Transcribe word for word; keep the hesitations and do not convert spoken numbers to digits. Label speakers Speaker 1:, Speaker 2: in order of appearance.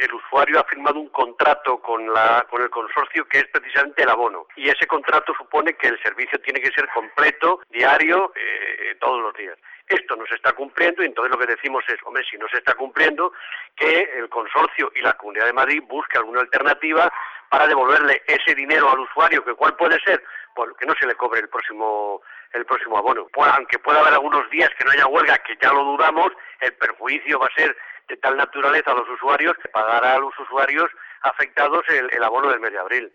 Speaker 1: el usuario ha firmado un contrato con, la, con el consorcio que es precisamente el abono. Y ese contrato supone que el servicio tiene que ser completo, diario, eh, todos los días. Esto no se está cumpliendo y entonces lo que decimos es, hombre, si no se está cumpliendo, que el consorcio y la Comunidad de Madrid busque alguna alternativa para devolverle ese dinero al usuario, que cuál puede ser, pues que no se le cobre el próximo el próximo abono. Pues, aunque pueda haber algunos días que no haya huelga, que ya lo dudamos, el perjuicio va a ser de tal naturaleza a los usuarios que pagará a los usuarios afectados el, el abono del mes de abril.